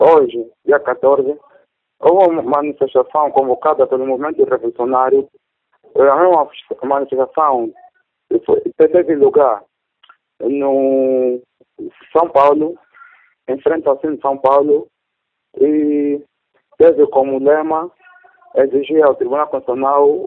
Hoje, dia 14, houve uma manifestação convocada pelo movimento revolucionário. É uma manifestação que teve lugar no São Paulo, em frente ao centro de São Paulo, e teve como lema exigir ao Tribunal Constitucional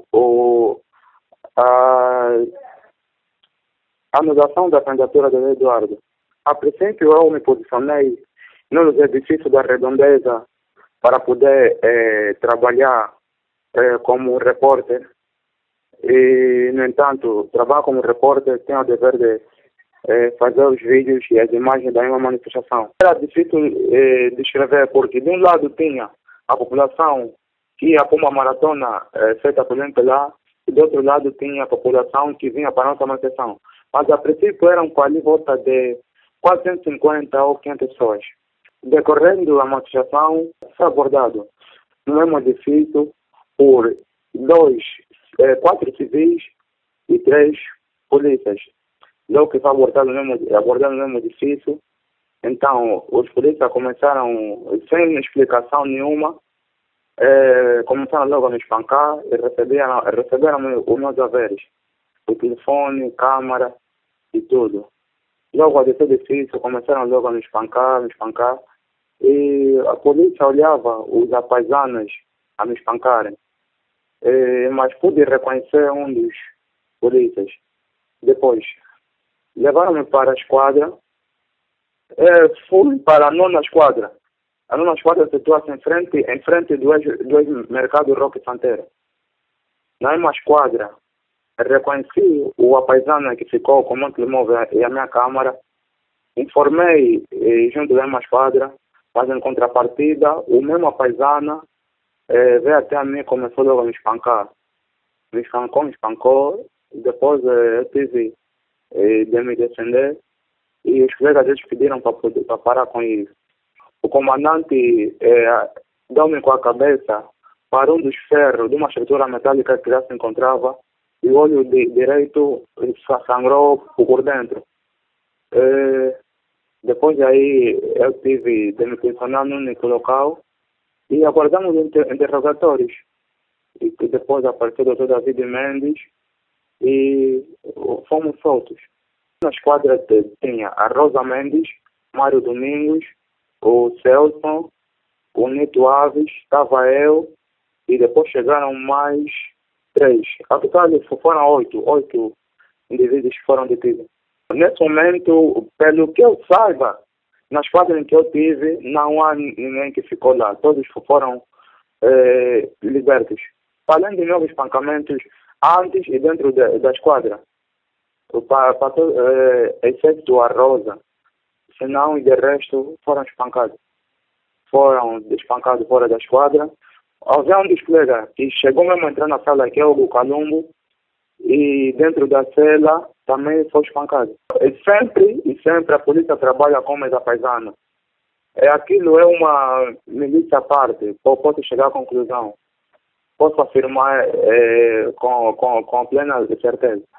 a anulação da candidatura de Eduardo. A princípio, eu me posicionei nos edifícios da Redondeza para poder trabalhar como repórter. E, no entanto, trabalhar como repórter tem o dever de fazer os vídeos e as imagens da uma manifestação. Era difícil descrever, porque de um lado tinha a população que ia para uma maratona feita por lá, e do outro lado tinha a população que vinha para a nossa manifestação. Mas, a princípio, eram quase volta de 450 ou 500 pessoas. Decorrendo a manifestação, foi abordado no mesmo edifício por 4 civis e 3 polícias. Logo que foi abordado no mesmo edifício, então os polícias começaram, sem explicação nenhuma, começaram logo a me espancar e receberam os meus haveres, o telefone, câmara e tudo. Logo a descer do edifício, começaram logo a me espancar, e a polícia olhava os apaisanos a me espancarem. Mas pude reconhecer um dos polícias. Depois, levaram-me para a esquadra. Fui para a nona esquadra. A nona esquadra situa-se em frente do ex-mercado Roque Santeiro. Na mesma esquadra, reconheci o apaisano que ficou com o meu telemóvel e a minha câmara. Informei junto da mesma esquadra, mas em contrapartida, o mesmo apaisano veio até a mim e começou logo a me espancar. Me espancou. Depois eu tive de me defender e os colegas deles pediram para parar com isso. O comandante deu-me com a cabeça para um dos ferros de uma estrutura metálica que já se encontrava e o olho direito sangrou por dentro. Depois aí eu tive de me posicionar num único local e aguardamos interrogatórios. E depois apareceu o Dr. David Mendes e fomos soltos. Na esquadra tinha a Rosa Mendes, Mário Domingos, o Celso, o Nito Aves, estava eu e depois chegaram mais 3. A total foram 8 indivíduos que foram detidos. Nesse momento, pelo que eu saiba, na esquadra em que eu tive, não há ninguém que ficou lá. Todos foram libertos. Além de novos espancamentos antes e dentro da esquadra, exceto a Rosa, senão e de resto foram espancados. Foram espancados fora da esquadra. Havia um dos colegas que chegou mesmo a entrar na sala, que é o Calumbo, e dentro da cela também foi espancado. E sempre a polícia trabalha como paisana. Aquilo é uma milícia à parte, posso chegar à conclusão. Posso afirmar com plena certeza.